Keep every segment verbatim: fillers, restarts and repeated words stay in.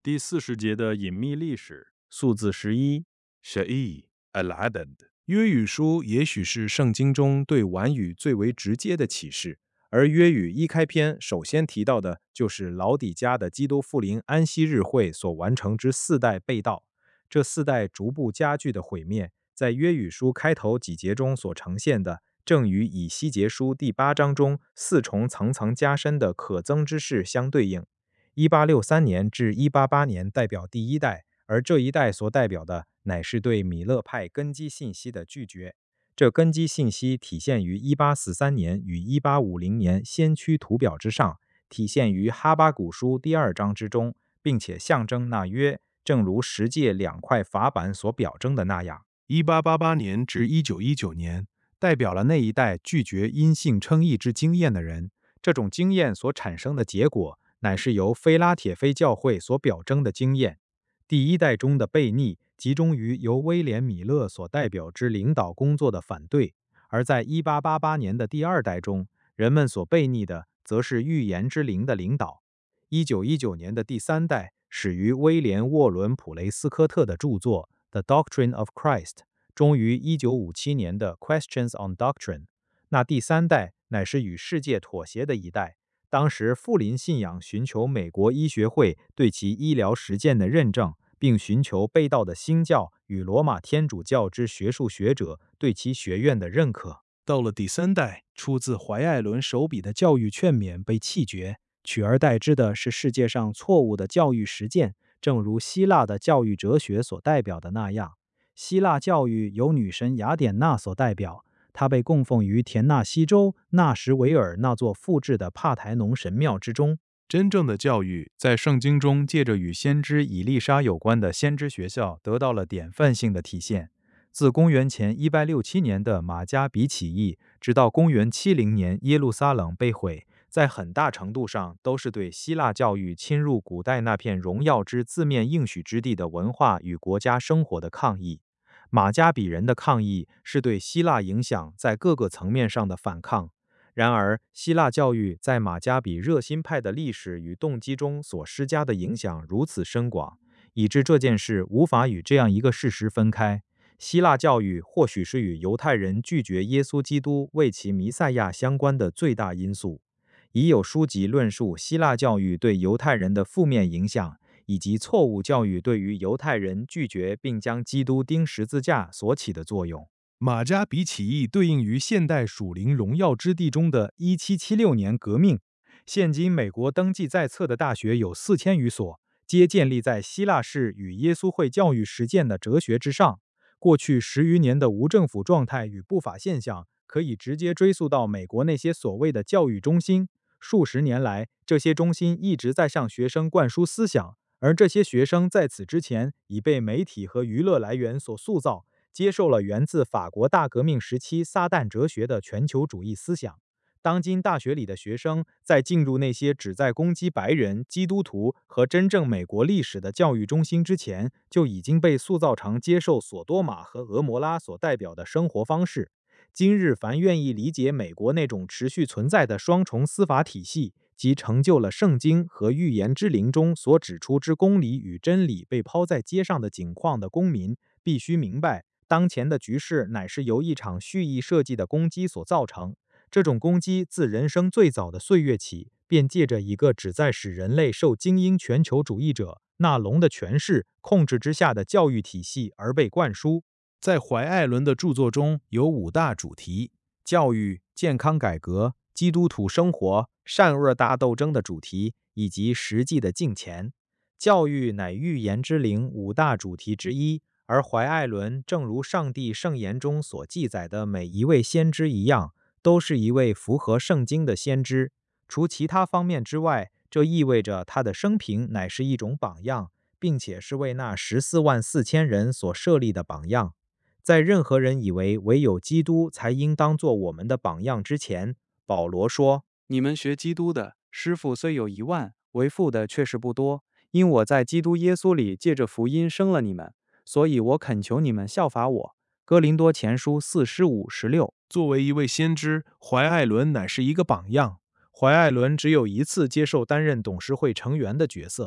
第四十节的隐秘历史，数字十一 شقي العدد 约语书也许是圣经中对晚语最为直接的启示，而约语一开篇首先提到的就是老底嘉的基督复临安息日会所完成之四代被盗。这四代逐步加剧的毁灭，在约语书开头几节中所呈现的，正与以西结书第八章中四重层层加深的可憎之事相对应。一八六三年至一八八年代表第一代，而这一代所代表的乃是对米勒派根基信息的拒绝。这根基信息体现于一八四三年与一八五零年先驱图表之上，体现于哈巴谷书第二章之中，并且象征那约，正如十诫两块法版所表征的那样。一八八八年至一九一九年代表了那一代拒绝因信称义之经验的人，这种经验所产生的结果乃是由菲拉铁菲教会所表征的经验。第一代中的悖逆集中于由威廉·米勒所代表之领导工作的反对，而在一八八八年的第二代中，人们所悖逆的则是预言之灵的领导。一九一九年的第三代始于威廉·沃伦·普雷斯科特的著作《The Doctrine of Christ》，终于一九五七年的《Questions on Doctrine》。那第三代乃是与世界妥协的一代。当时富林信仰寻求美国医学会对其医疗实践的认证，并寻求被盗的新教与罗马天主教之学术学者对其学院的认可。到了第三代，出自怀艾伦手笔的教育劝勉被弃绝，取而代之的是世界上错误的教育实践，正如希腊的教育哲学所代表的那样。希腊教育由女神雅典娜所代表，他被供奉于田纳西州纳什维尔那座复制的帕台农神庙之中。真正的教育在圣经中借着与先知以利沙有关的先知学校得到了典范性的体现。自公元前一百六十七年的马加比起义，直到公元七零年耶路撒冷被毁，在很大程度上都是对希腊教育侵入古代那片荣耀之字面应许之地的文化与国家生活的抗议。马加比人的抗议是对希腊影响在各个层面上的反抗。然而，希腊教育在马加比热心派的历史与动机中所施加的影响如此深广，以致这件事无法与这样一个事实分开：希腊教育或许是与犹太人拒绝耶稣基督为其弥赛亚相关的最大因素。已有书籍论述希腊教育对犹太人的负面影响，以及错误教育对于犹太人拒绝并将基督钉十字架所起的作用。马加比起义对应于现代属灵荣耀之地中的一七七六年革命。现今美国登记在册的大学有四千余所，皆建立在希腊式与耶稣会教育实践的哲学之上。过去十余年的无政府状态与不法现象，可以直接追溯到美国那些所谓的教育中心。数十年来，这些中心一直在向学生灌输思想，而这些学生在此之前已被媒体和娱乐来源所塑造，接受了源自法国大革命时期撒旦哲学的全球主义思想。当今大学里的学生在进入那些旨在攻击白人、基督徒和真正美国历史的教育中心之前，就已经被塑造成接受索多玛和俄摩拉所代表的生活方式。今日凡愿意理解美国那种持续存在的双重司法体系，即成就了圣经和预言之灵中所指出之公理与真理被抛在街上的景况的公民，必须明白，当前的局势乃是由一场蓄意设计的攻击所造成。这种攻击自人生最早的岁月起，便借着一个旨在使人类受精英全球主义者那龙的权势控制之下的教育体系而被灌输。在怀艾伦的著作中有五大主题：教育、健康改革、基督徒生活、善恶大斗争的主题，以及实际的敬虔。教育乃预言之灵五大主题之一，而怀艾伦正如上帝圣言中所记载的每一位先知一样，都是一位符合圣经的先知。除其他方面之外，这意味着他的生平乃是一种榜样，并且是为那十四万四千人所设立的榜样。在任何人以为唯有基督才应当做我们的榜样之前，保罗说：你们学基督的，师傅虽有一万，为父的却是不多。因我在基督耶稣里借着福音生了你们，所以我恳求你们效法我。哥林多前书四十五十六。作为一位先知，怀艾伦乃是一个榜样。怀艾伦只有一次接受担任董事会成员的角色，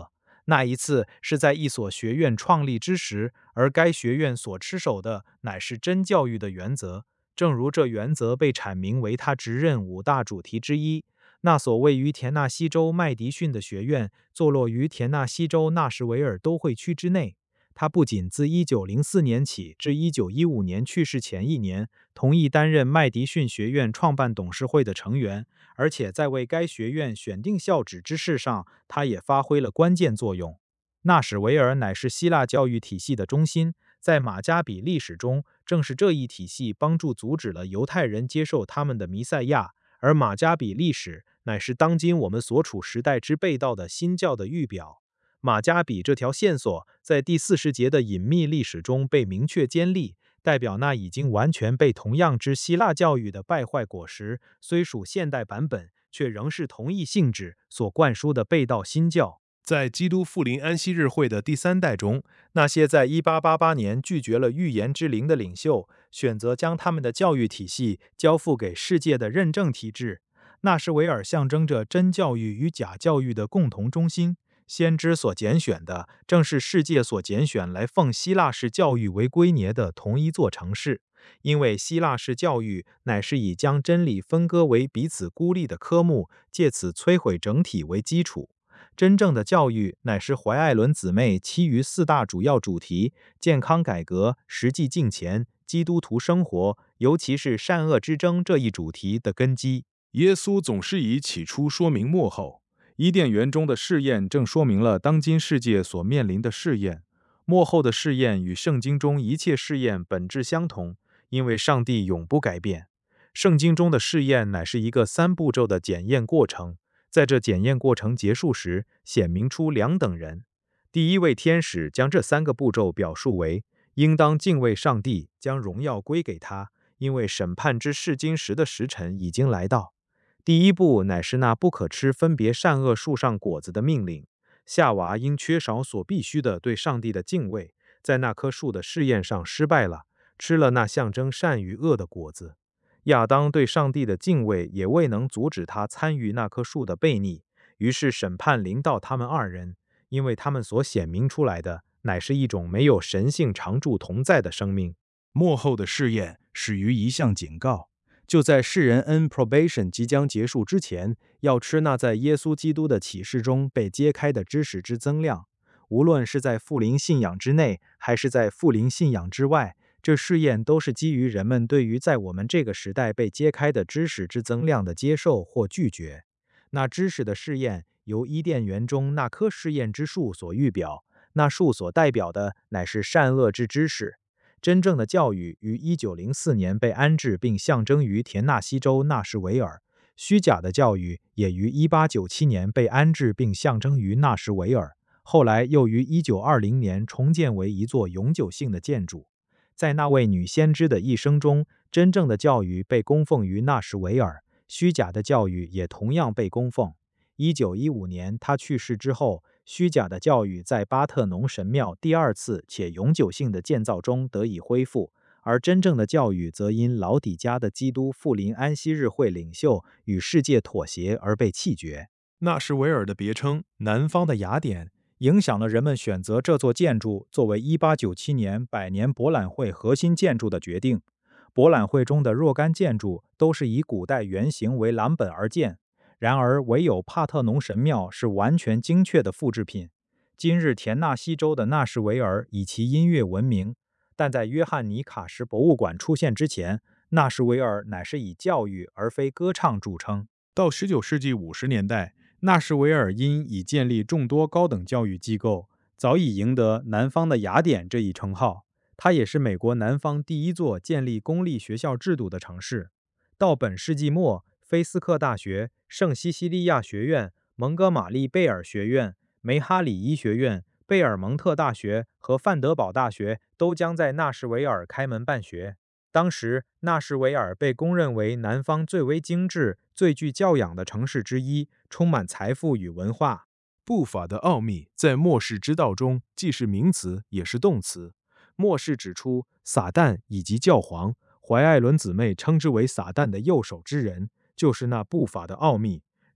那一次是在一所学院创立之时，而该学院所持守的乃是真教育的原则，正如这原则被阐明为他职任五大主题之一。那所位于田纳西州麦迪逊的学院，坐落于田纳西州纳什维尔都会区之内。他不仅自一九零四年起至一九一五年去世前一年，同意担任麦迪逊学院创办董事会的成员，而且在为该学院选定校址之事上，他也发挥了关键作用。纳什维尔乃是希腊教育体系的中心，在马加比历史中，正是这一体系帮助阻止了犹太人接受他们的弥赛亚，而马加比历史乃是当今我们所处时代之被盗的新教的预表。马加比这条线索在第四十节的隐秘历史中被明确坚立，代表那已经完全被同样之希腊教育的败坏果实，虽属现代版本，却仍是同一性质所灌输的被盗新教。在基督复临安息日会的第三代中，那些在一八八八年拒绝了预言之灵的领袖，选择将他们的教育体系交付给世界的认证体制。纳什维尔象征着真教育与假教育的共同中心。先知所拣选的，正是世界所拣选来奉希腊式教育为圭臬的同一座城市，因为希腊式教育乃是以将真理分割为彼此孤立的科目，借此摧毁整体为基础。真正的教育乃是怀艾伦姊妹其余四大主要主题：健康改革、实际敬虔、基督徒生活，尤其是善恶之争这一主题的根基。 耶稣总是以起初说明末后。伊甸园中的试验正说明了当今世界所面临的试验。 末后的试验与圣经中一切试验本质相同，因为上帝永不改变。圣经中的试验乃是一个三步骤的检验过程，在这检验过程结束时，显明出两等人。第一位天使将这三个步骤表述为：应当敬畏上帝，将荣耀归给他，因为审判之试金石的时辰已经来到。第一步乃是那不可吃分别善恶树上果子的命令。夏娃因缺少所必须的对上帝的敬畏，在那棵树的试验上失败了，吃了那象征善与恶的果子。亚当对上帝的敬畏也未能阻止他参与那棵树的悖逆，于是审判临到他们二人，因为他们所显明出来的乃是一种没有神性常驻同在的生命。 末后的试验始于一项警告，就在世人恩 probation 即将结束之前，要吃那在耶稣基督的启示中被揭开的知识之增量。无论是在复临信仰之内，还是在复临信仰之外，这试验都是基于人们对于在我们这个时代被揭开的知识之增量的接受或拒绝。那知识的试验由伊甸园中那棵试验之树所预表，那树所代表的乃是善恶之知识。真正的教育于一九零四年被安置并象征于田纳西州纳什维尔，虚假的教育也于一八九七年被安置并象征于纳什维尔，后来又于一九二零年重建为一座永久性的建筑。在那位女先知的一生中，真正的教育被供奉于纳什维尔，虚假的教育也同样被供奉。一九一五年她去世之后，虚假的教育在巴特农神庙第二次且永久性的建造中得以恢复，而真正的教育则因老底嘉的基督复临安息日会领袖与世界妥协而被弃绝。纳什维尔的别称南方的雅典，影响了人们选择这座建筑作为一八九七年百年博览会核心建筑的决定。博览会中的若干建筑都是以古代原型为蓝本而建，然而唯有帕特农神庙是完全精确的复制品。今日田纳西州的纳什维尔以其音乐闻名，但在约翰尼卡什博物馆出现之前，纳什维尔乃是以教育而非歌唱著称。到十九世纪五十年代，纳什维尔因已建立众多高等教育机构，早已赢得南方的雅典这一称号。它也是美国南方第一座建立公立学校制度的城市。到本世纪末，菲斯克大学、圣西西利亚学院、蒙哥马利贝尔学院、梅哈里医学院、贝尔蒙特大学和范德堡大学都将在纳什维尔开门办学。当时，纳什维尔被公认为南方最为精致、最具教养的城市之一，充满财富与文化。 不法的奥秘在末世之道中既是名词也是动词。 末世指出，撒旦以及教皇，怀艾伦姊妹称之为撒旦的右手之人，就是那不法的奥秘。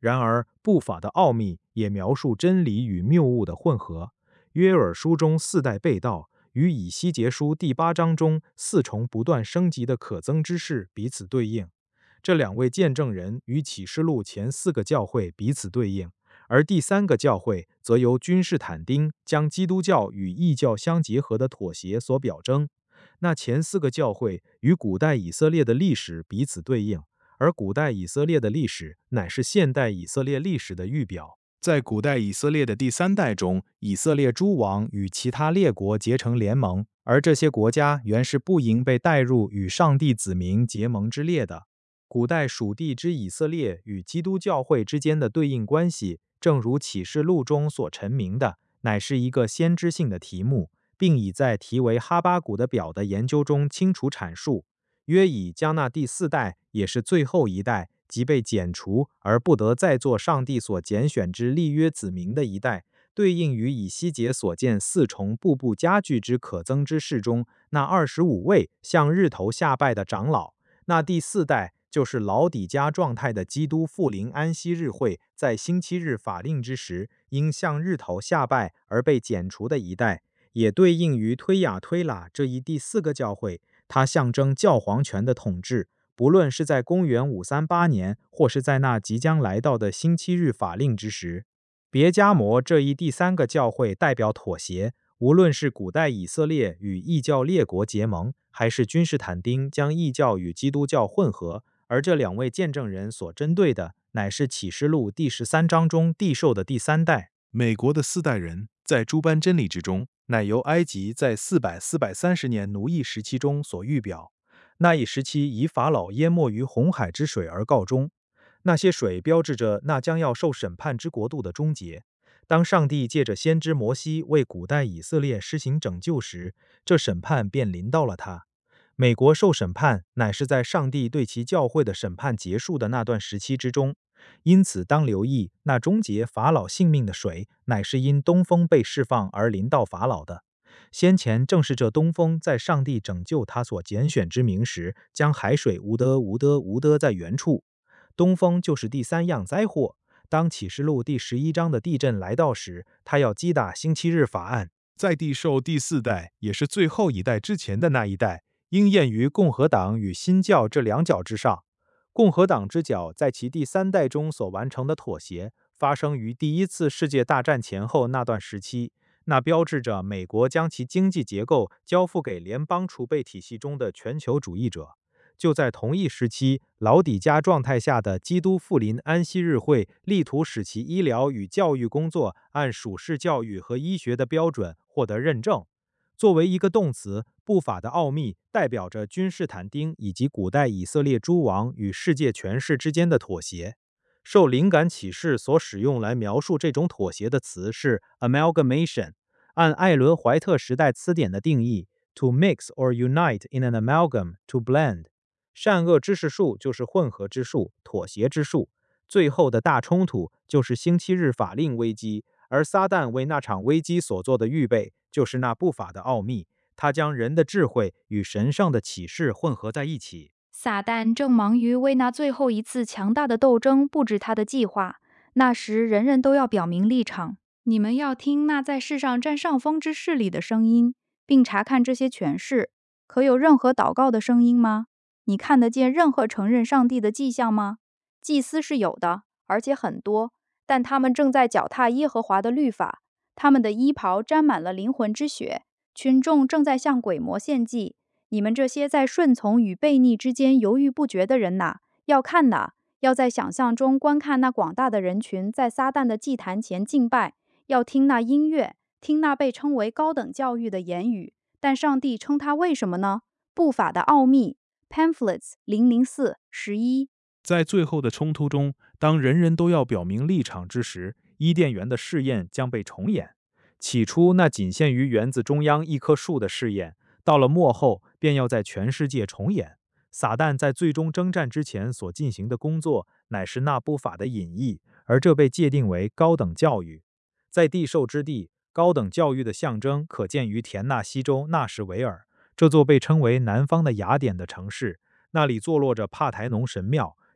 然而，不法的奥秘也描述真理与谬误的混合。约珥书中四代被盗，与以西结书第八章中四重不断升级的可憎之事彼此对应。这两位见证人与启示录前四个教会彼此对应，而第三个教会则由君士坦丁将基督教与异教相结合的妥协所表征。那前四个教会与古代以色列的历史彼此对应，而古代以色列的历史乃是现代以色列历史的预表。 在古代以色列的第三代中， 以色列诸王与其他列国结成联盟，而这些国家原是不应被带入与上帝子民结盟之列的。古代属地之以色列与基督教会之间的对应关系，正如启示录中所陈明的，乃是一个先知性的题目，并已在题为哈巴谷的表的研究中清楚阐述。约珥将那第四代，也是最后一代，即被剪除而不得再做上帝所拣选之立约子民的一代，对应于以西结所见四重步步加剧之可憎之事中那二十五位向日头下拜的长老。那第四代就是老底嘉状态的基督复临安息日会在星期日法令之时因向日头下拜而被剪除的一代，也对应于推雅推喇这一第四个教会。它象征教皇权的统治，不论是在公元五三八年，或是在那即将来到的星期日法令之时。别迦摩这一第三个教会代表妥协，无论是古代以色列与异教列国结盟，还是君士坦丁将异教与基督教混合，而这两位见证人所针对的，乃是启示录第十三章中递授的第三代。 美国的四代人在诸般真理之中， 乃由埃及在四百四百三十年奴役时期中所预表。那一时期以法老淹没于红海之水而告终，那些水标志着那将要受审判之国度的终结。当上帝借着先知摩西为古代以色列施行拯救时，这审判便临到了他。美国受审判乃是在上帝对其教会的审判结束的那段时期之中，因此当留意那终结法老性命的水，乃是因东风被释放而临到法老的。先前正是这东风在上帝拯救他所拣选之名时，将海水无得无得无得在原处。东风就是第三样灾祸。当启示录第十一章的地震来到时，他要击打星期日法案， 在递授第四代，也是最后一代之前的那一代， 应验于共和党与新教这两角之上。共和党之角在其第三代中所完成的妥协，发生于第一次世界大战前后那段时期，那标志着美国将其经济结构交付给联邦储备体系中的全球主义者。就在同一时期，老底嘉状态下的基督复临安息日会力图使其医疗与教育工作按属世教育和医学的标准获得认证。作为一个动词，不法的奥秘代表着君士坦丁以及古代以色列诸王与世界权势之间的妥协。受灵感启示所使用来描述这种妥协的词是 amalgamation。按艾伦怀特时代词典的定义 ，to mix or unite in an amalgam, to blend。善恶之士数就是混合之数、妥协之数。最后的大冲突就是星期日法令危机，而撒旦为那场危机所做的预备，就是那不法的奥秘。他将人的智慧与神上的启示混合在一起。 撒旦正忙于为那最后一次强大的斗争布置他的计划。那时，人人都要表明立场。你们要听那在世上占上风之势力的声音，并查看这些权势。可有任何祷告的声音吗？你看得见任何承认上帝的迹象吗？祭司是有的，而且很多，但他们正在脚踏耶和华的律法，他们的衣袍沾满了灵魂之血。群众正在向鬼魔献祭。你们这些在顺从与悖逆之间犹豫不决的人哪，要看哪，要在想象中观看那广大的人群在撒旦的祭坛前敬拜，要听那音乐，听那被称为高等教育的言语。但上帝称它为什么呢？不法的奥秘。Pamphlets 零零四 十一。 在最后的冲突中，当人人都要表明立场之时，伊甸园的试验将被重演。 起初那仅限于园子中央一棵树的试验，到了末后便要在全世界重演。撒旦在最终征战之前所进行的工作，乃是那不法的隐逸，而这被界定为高等教育。在地受之地，高等教育的象征可见于田纳西州纳什维尔，这座被称为南方的雅典的城市，那里坐落着帕台农神庙，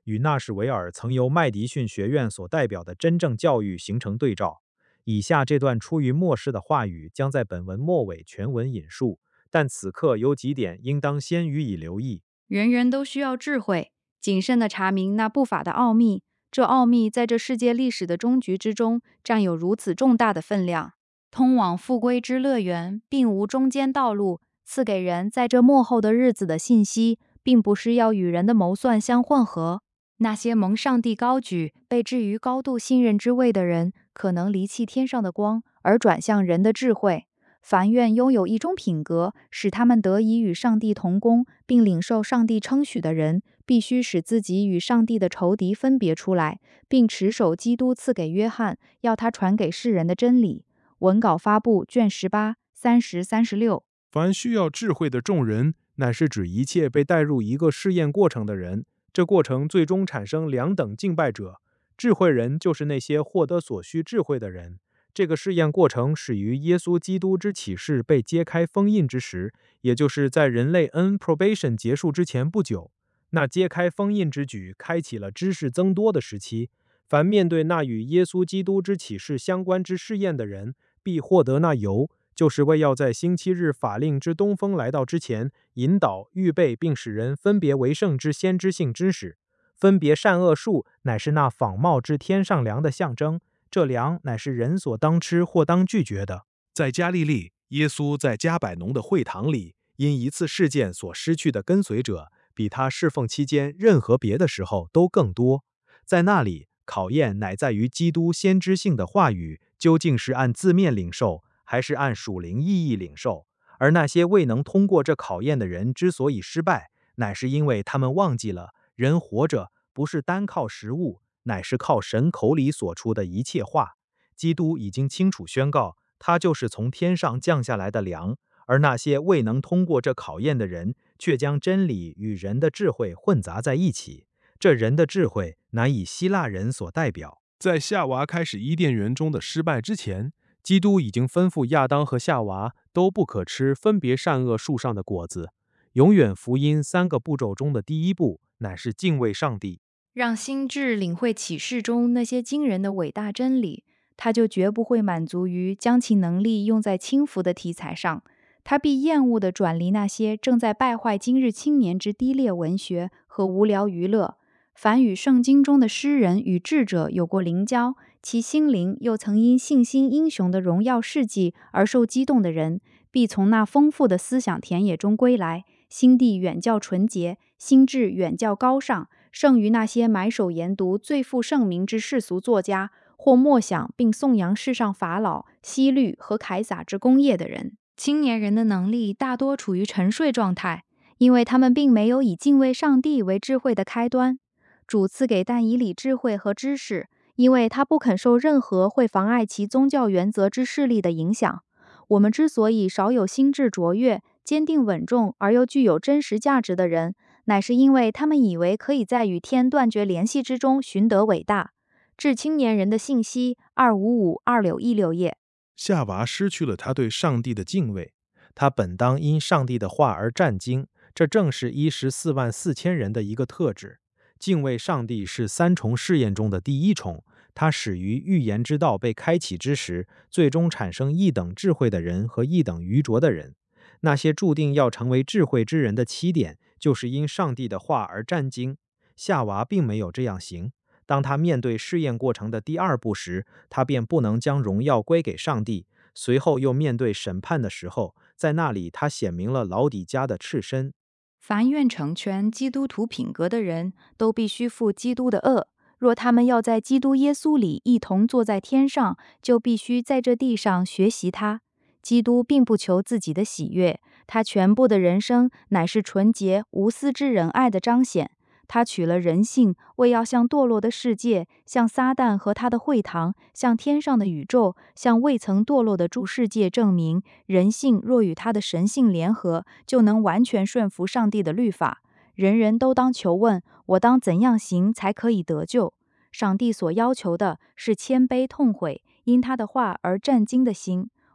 与纳什维尔曾由麦迪逊学院所代表的真正教育形成对照。以下这段出于末世的话语将在本文末尾全文引述，但此刻有几点应当先予以留意。 人人都需要智慧，谨慎地查明那不法的奥秘。这奥秘在这世界历史的终局之中占有如此重大的分量。通往复归之乐园并无中间道路，赐给人在这末后的日子的信息，并不是要与人的谋算相混合。那些蒙上帝高举、被置于高度信任之位的人，可能离弃天上的光，而转向人的智慧。凡愿拥有一种品格，使他们得以与上帝同工，并领受上帝称许的人，必须使自己与上帝的仇敌分别出来，并持守基督赐给约翰要他传给世人的真理。文稿发布卷十八三十三十六。 凡需要智慧的众人，乃是指一切被带入一个试验过程的人。这过程最终产生两等敬拜者。智慧人就是那些获得所需智慧的人。这个试验过程始于耶稣基督之启示被揭开封印之时，也就是在人类 N probation 结束之前不久。那揭开封印之举开启了知识增多的时期。凡面对那与耶稣基督之启示相关之试验的人，必获得那油，就是为要在星期日法令之东风来到之前，引导、预备并使人分别为圣之先知性知识。分别善恶树乃是那仿冒之天上粮的象征，这粮乃是人所当吃或当拒绝的。 在加利利，耶稣在加百农的会堂里，因一次事件所失去的跟随者，比他侍奉期间任何别的时候都更多。在那里，考验乃在于基督先知性的话语究竟是按字面领受，还是按属灵意义领受。而那些未能通过这考验的人之所以失败，乃是因为他们忘记了人活着不是单靠食物，乃是靠神口里所出的一切话。基督已经清楚宣告，他就是从天上降下来的粮，而那些未能通过这考验的人，却将真理与人的智慧混杂在一起。这人的智慧乃以希腊人所代表。 在夏娃开始伊甸园中的失败之前，基督已经吩咐亚当和夏娃都不可吃分别善恶树上的果子。永远福音三个步骤中的第一步，乃是敬畏上帝。 让心智领会启示中那些惊人的伟大真理，他就绝不会满足于将其能力用在轻浮的题材上，他必厌恶地转离那些正在败坏今日青年之低劣文学和无聊娱乐。凡与圣经中的诗人与智者有过灵交，其心灵又曾因信心英雄的荣耀事迹而受激动的人，必从那丰富的思想田野中归来，心地远较纯洁，心智远较高尚，胜于那些埋首研读最负盛名之世俗作家，或默想并颂扬世上法老、希律和凯撒之功业的人。青年人的能力大多处于沉睡状态，因为他们并没有以敬畏上帝为智慧的开端。主赐给但以理智慧和知识，因为他不肯受任何会妨碍其宗教原则之势力的影响。我们之所以少有心智卓越、坚定稳重而又具有真实价值的人，乃是因为他们以为可以在与天断绝联系之中寻得伟大。致青年人的信息二五五二六一六页。 夏娃失去了他对上帝的敬畏，他本当因上帝的话而战惊，这正是一十四万四千人的一个特质。敬畏上帝是三重试验中的第一重，它始于预言之道被开启之时，最终产生一等智慧的人和一等愚拙的人。那些注定要成为智慧之人的起点，就是因上帝的话而战惊。夏娃并没有这样行。当他面对试验过程的第二步时，他便不能将荣耀归给上帝。随后又面对审判的时候，在那里他显明了老底嘉的赤身。 凡愿成全基督徒品格的人，都必须负基督的恶。若他们要在基督耶稣里一同坐在天上，就必须在这地上学习他。基督并不求自己的喜悦，他全部的人生乃是纯洁无私之仁爱的彰显。他取了人性，为要向堕落的世界，向撒旦和他的会堂，向天上的宇宙，向未曾堕落的诸世界证明，人性若与他的神性联合，就能完全顺服上帝的律法。人人都当求问，我当怎样行才可以得救？上帝所要求的是谦卑痛悔，因他的话而战惊的心。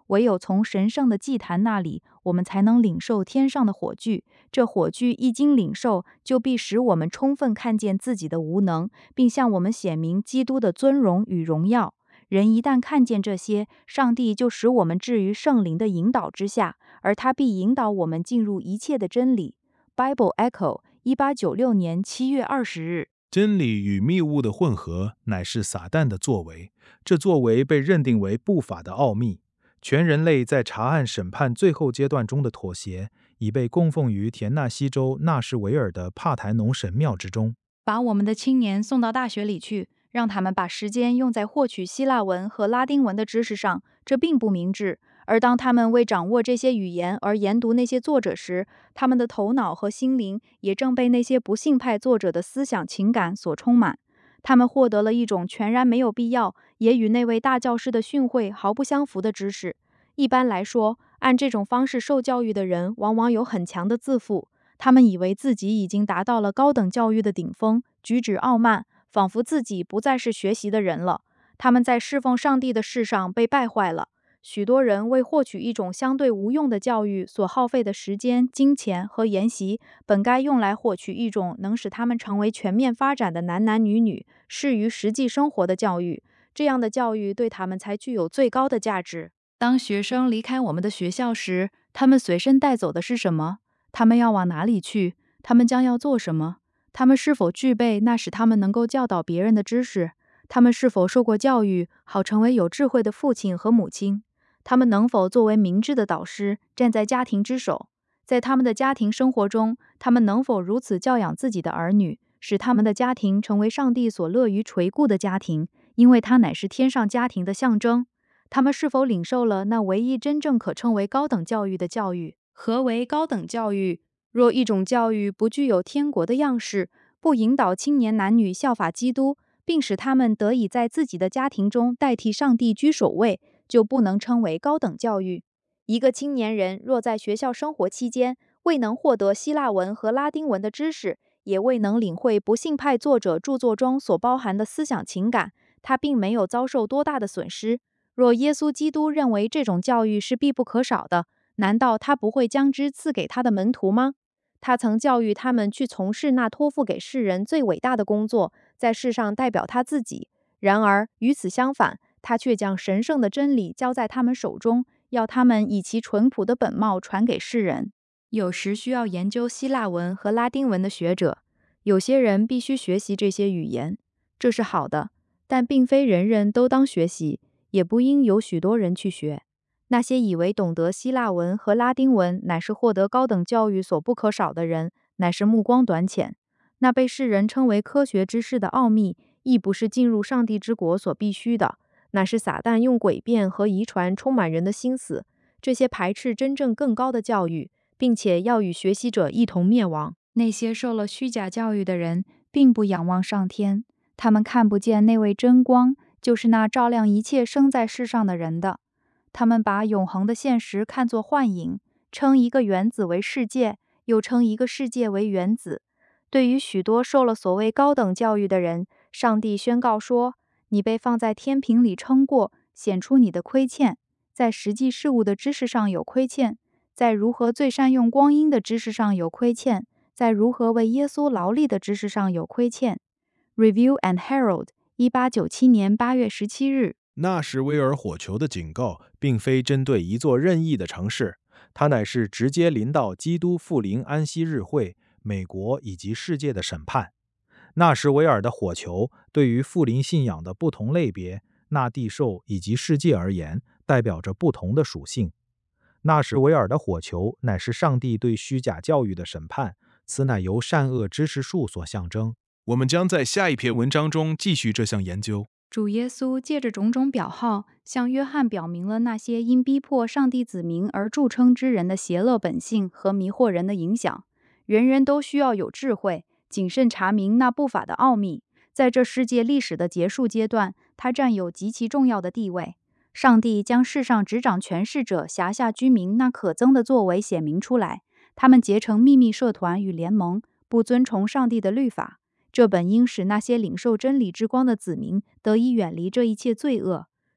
唯有从神圣的祭坛那里，我们才能领受天上的火炬。这火炬一经领受，就必使我们充分看见自己的无能，并向我们显明基督的尊荣与荣耀。人一旦看见这些，上帝就使我们置于圣灵的引导之下，而他必引导我们进入一切的真理。Bible Echo， 一八九六年七月二十日。 真理与密物的混合乃是撒旦的作为，这作为被认定为不法的奥秘。全人类在查案审判最后阶段中的妥协，已被供奉于田纳西州纳什维尔的帕台农神庙之中。 把我们的青年送到大学里去，让他们把时间用在获取希腊文和拉丁文的知识上，这并不明智。而当他们为掌握这些语言而研读那些作者时，他们的头脑和心灵也正被那些不信派作者的思想情感所充满。他们获得了一种全然没有必要，也与那位大教师的训诲毫不相符的知识。一般来说，按这种方式受教育的人往往有很强的自负，他们以为自己已经达到了高等教育的顶峰，举止傲慢，仿佛自己不再是学习的人了。他们在侍奉上帝的事上被败坏了。许多人为获取一种相对无用的教育所耗费的时间、金钱和研习，本该用来获取一种能使他们成为全面发展的男男女女、适于实际生活的教育。这样的教育对他们才具有最高的价值。当学生离开我们的学校时，他们随身带走的是什么？他们要往哪里去？他们将要做什么？他们是否具备那使他们能够教导别人的知识？他们是否受过教育，好成为有智慧的父亲和母亲？他们能否作为明智的导师，站在家庭之首？在他们的家庭生活中，他们能否如此教养自己的儿女，使他们的家庭成为上帝所乐于垂顾的家庭，因为它乃是天上家庭的象征？他们是否领受了那唯一真正可称为高等教育的教育？何为高等教育？若一种教育不具有天国的样式，不引导青年男女效法基督，并使他们得以在自己的家庭中代替上帝居首位，就不能称为高等教育。一个青年人若在学校生活期间未能获得希腊文和拉丁文的知识，也未能领会不信派作者著作中所包含的思想情感，他并没有遭受多大的损失。若耶稣基督认为这种教育是必不可少的，难道他不会将之赐给他的门徒吗？他曾教育他们去从事那托付给世人最伟大的工作，在世上代表他自己。然而与此相反，他却将神圣的真理交在他们手中，要他们以其淳朴的本貌传给世人。有时需要研究希腊文和拉丁文的学者，有些人必须学习这些语言，这是好的，但并非人人都当学习，也不应有许多人去学。那些以为懂得希腊文和拉丁文乃是获得高等教育所不可少的人，乃是目光短浅。那被世人称为科学之事的奥秘，亦不是进入上帝之国所必须的，乃是撒旦用诡辩和遗传充满人的心思。这些排斥真正更高的教育，并且要与学习者一同灭亡。那些受了虚假教育的人，并不仰望上天，他们看不见那位真光，就是那照亮一切生在世上的人的。他们把永恒的现实看作幻影，称一个原子为世界，又称一个世界为原子。对于许多受了所谓高等教育的人，上帝宣告说：你被放在天平里称过，显出你的亏欠，在实际事物的知识上有亏欠，在如何最善用光阴的知识上有亏欠，在如何为耶稣劳力的知识上有亏欠。Review and Herald， 一八九七年八月十七日。 纳什维尔火球的警告并非针对一座任意的城市，它乃是直接临到基督复临安息日会、美国以及世界的审判。纳什维尔的火球对于复临信仰的不同类别、纳地兽以及世界而言，代表着不同的属性。纳什维尔的火球乃是上帝对虚假教育的审判，此乃由善恶知识树所象征。 我们将在下一篇文章中继续这项研究。 主耶稣借着种种表号，向约翰表明了那些因逼迫上帝子民而著称之人的邪恶本性和迷惑人的影响。人人都需要有智慧，谨慎查明那不法的奥秘。在这世界历史的结束阶段，它占有极其重要的地位。上帝将世上执掌权势者辖下居民那可憎的作为显明出来，他们结成秘密社团与联盟，不遵从上帝的律法。这本应使那些领受真理之光的子民得以远离这一切罪恶。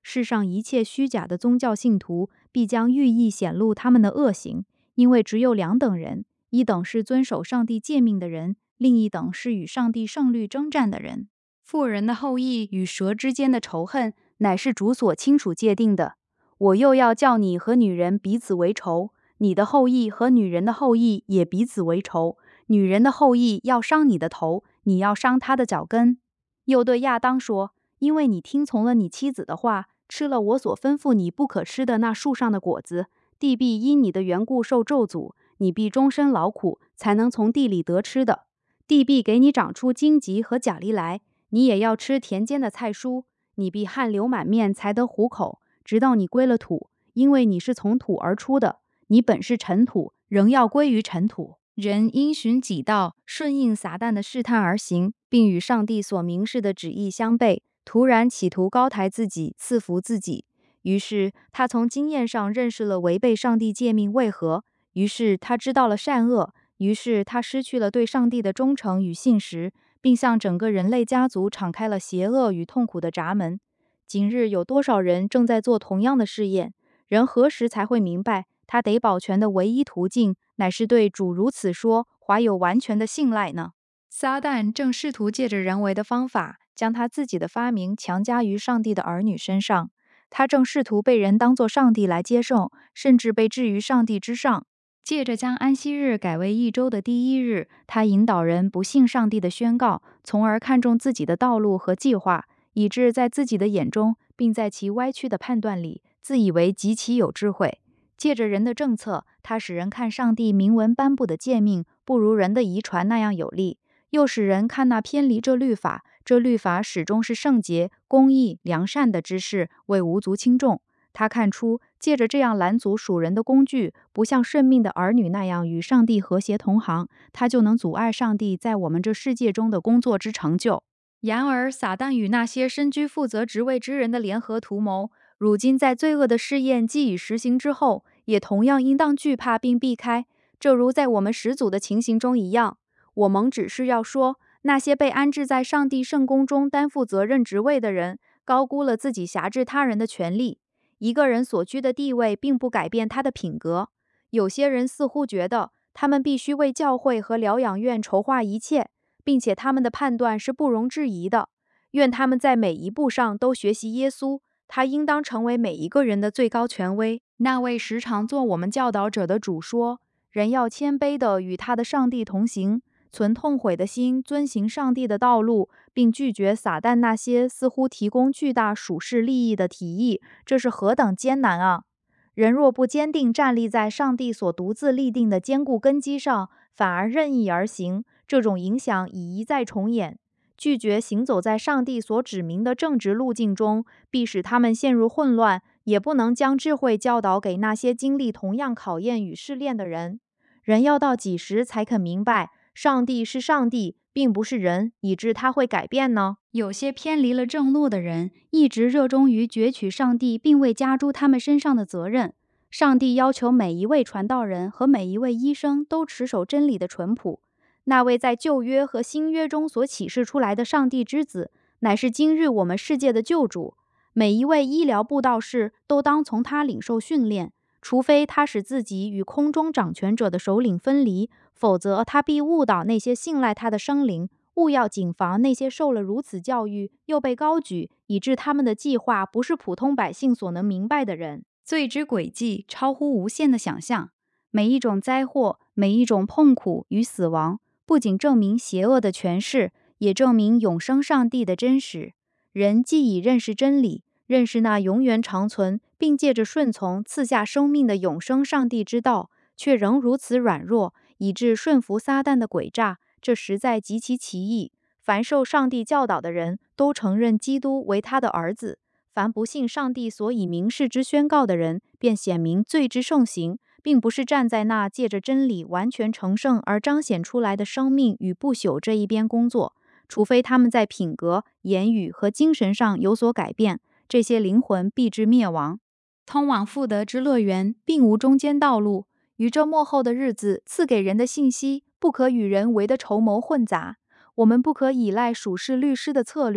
世上一切虚假的宗教信徒必将寓意显露他们的恶行，因为只有两等人，一等是遵守上帝诫命的人，另一等是与上帝胜率征战的人。妇人的后裔与蛇之间的仇恨，乃是主所清楚界定的。我又要叫你和女人彼此为仇，你的后裔和女人的后裔也彼此为仇。女人的后裔要伤你的头，你要伤她的脚跟。又对亚当说，因为你听从了你妻子的话，吃了我所吩咐你不可吃的那树上的果子，地必因你的缘故受咒诅，你必终身劳苦，才能从地里得吃的。地必给你长出荆棘和甲藜来，你也要吃田间的菜蔬，你必汗流满面才得糊口，直到你归了土，因为你是从土而出的，你本是尘土，仍要归于尘土。人因循己道，顺应撒旦的试探而行，并与上帝所明示的旨意相悖，突然企图高抬自己，赐福自己。于是他从经验上认识了违背上帝诫命为何，于是他知道了善恶，于是他失去了对上帝的忠诚与信实，并向整个人类家族敞开了邪恶与痛苦的闸门。今日有多少人正在做同样的试验？人何时才会明白，他得保全的唯一途径，乃是对主如此说，怀有完全的信赖呢？撒旦正试图借着人为的方法，将他自己的发明强加于上帝的儿女身上。他正试图被人当作上帝来接受，甚至被置于上帝之上。借着将安息日改为一周的第一日，他引导人不信上帝的宣告，从而看重自己的道路和计划，以致在自己的眼中，并在其歪曲的判断里，自以为极其有智慧。借着人的政策，他使人看上帝明文颁布的诫命不如人的遗传那样有力，又使人看那偏离这律法，这律法始终是圣洁、公义、良善的之事为无足轻重。他看出，借着这样拦阻属人的工具，不像顺命的儿女那样与上帝和谐同行，他就能阻碍上帝在我们这世界中的工作之成就。然而，撒旦与那些身居负责职位之人的联合图谋，如今在罪恶的试验既已实行之后，也同样应当惧怕并避开，正如在我们始祖的情形中一样。我们只是要说，那些被安置在上帝圣宫中担负责任职位的人，高估了自己辖制他人的权利。一个人所居的地位并不改变他的品格。有些人似乎觉得，他们必须为教会和疗养院筹划一切，并且他们的判断是不容置疑的。愿他们在每一步上都学习耶稣，他应当成为每一个人的最高权威。那位时常做我们教导者的主说，人要谦卑地与他的上帝同行，存痛悔的心，遵行上帝的道路，并拒绝撒旦那些似乎提供巨大属世利益的提议，这是何等艰难啊！人若不坚定站立在上帝所独自立定的坚固根基上，反而任意而行，这种影响已一再重演。拒绝行走在上帝所指明的正直路径中，必使他们陷入混乱，也不能将智慧教导给那些经历同样考验与试炼的人。人要到几时才肯明白，上帝是上帝，并不是人，以致他会改变呢？有些偏离了正路的人，一直热衷于攫取上帝并未加诸他们身上的责任。上帝要求每一位传道人和每一位医生都持守真理的淳朴。那位在旧约和新约中所启示出来的上帝之子，乃是今日我们世界的救主。每一位医疗布道士都当从他领受训练，除非他使自己与空中掌权者的首领分离，否则他必误导那些信赖他的生灵。务要谨防那些受了如此教育又被高举，以致他们的计划不是普通百姓所能明白的人。罪之诡计超乎无限的想象。每一种灾祸，每一种痛苦与死亡，不仅证明邪恶的权势，也证明永生上帝的真实。人既已认识真理，认识那永远长存，并借着顺从赐下生命的永生上帝之道，却仍如此软弱，以致顺服撒旦的诡诈，这实在极其奇异。凡受上帝教导的人都承认基督为他的儿子，凡不信上帝所以明示之宣告的人，便显明罪之盛行，并不是站在那借着真理完全成圣而彰显出来的生命与不朽这一边工作。除非他们在品格、言语和精神上有所改变，这些灵魂必至灭亡。通往复得之乐园并无中间道路，与这末后的日子赐给人的信息，不可与人为的筹谋混杂。我们不可依赖属世律师的策略，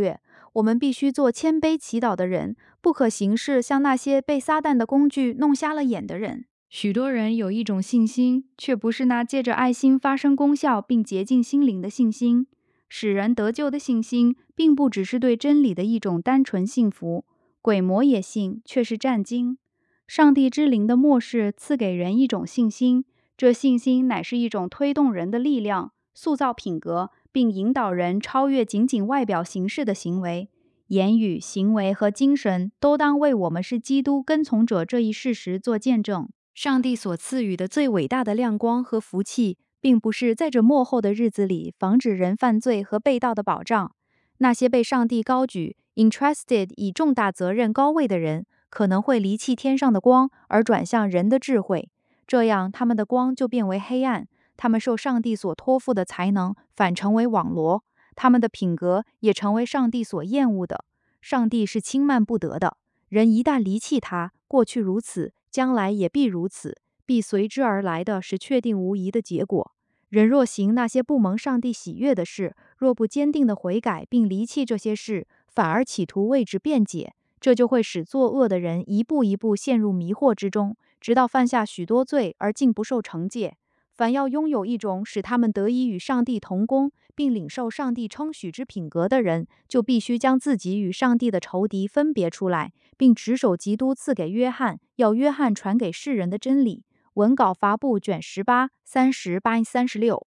我们必须做谦卑祈祷的人，不可行事像那些被撒旦的工具弄瞎了眼的人。许多人有一种信心，却不是那借着爱心发生功效并洁净心灵的信心。使人得救的信心，并不只是对真理的一种单纯信服，鬼魔也信，却是战惊。上帝之灵的默示赐给人一种信心，这信心乃是一种推动人的力量，塑造品格，并引导人超越仅仅外表形式的行为。言语、行为和精神都当为我们是基督跟从者这一事实做见证。上帝所赐予的最伟大的亮光和福气，并不是在这末后的日子里防止人犯罪和被盗的保障。那些被上帝高举 entrusted 以重大责任高位的人，可能会离弃天上的光，而转向人的智慧，这样他们的光就变为黑暗，他们受上帝所托付的才能反成为网罗，他们的品格也成为上帝所厌恶的。上帝是轻慢不得的，人一旦离弃他，过去如此，将来也必如此，必随之而来的是确定无疑的结果。人若行那些不蒙上帝喜悦的事，若不坚定的悔改并离弃这些事，反而企图为之辩解，这就会使作恶的人一步一步陷入迷惑之中，直到犯下许多罪而竟不受惩戒。凡要拥有一种使他们得以与上帝同工，并领受上帝称许之品格的人，就必须将自己与上帝的仇敌分别出来，并持守基督赐给约翰，要约翰传给世人的真理。文稿发布卷十八、三十八、三十六。